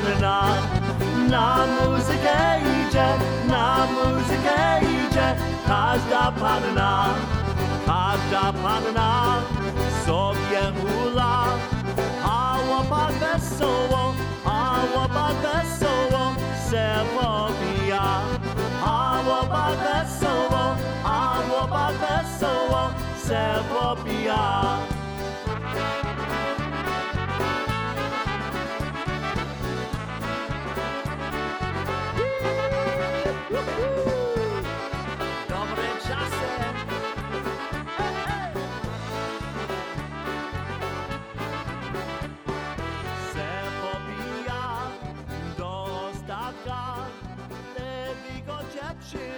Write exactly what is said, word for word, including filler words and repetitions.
panna, na muzykę idzie, na muzykę idzie. Każda panna, każda panna sobie hula, a łapat wesoło, a łapat wesoło se pobija. A łapat wesoło, a łapat wesoło se pobija. Dobre czasy. Se pobija do ostatka, te wilgocie przy